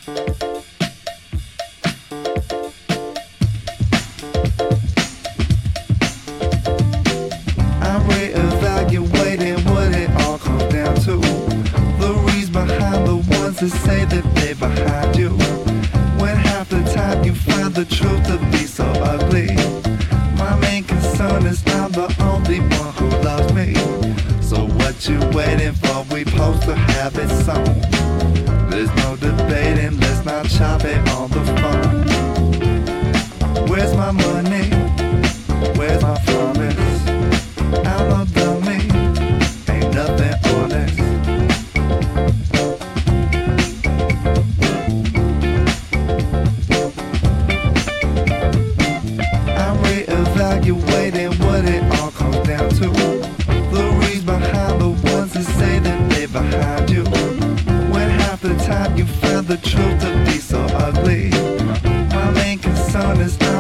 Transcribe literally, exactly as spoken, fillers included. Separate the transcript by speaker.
Speaker 1: I'm reevaluating what it all comes down to. The reasons behind the ones that say that they're behind you. When half the time you find the truth to be so ugly. My main concern is I'm the only one who loves me. So what you waiting for? We supposed to have it sewn. There's no debating, let's not chop it on the phone. Where's my money? Where's my promise? I'm a dummy, ain't nothing honest. I'm reevaluating what it all comes down to. The reasons behind the ones that say that they're behind you. When half the time you find the truth to be so ugly. My main concern is I'm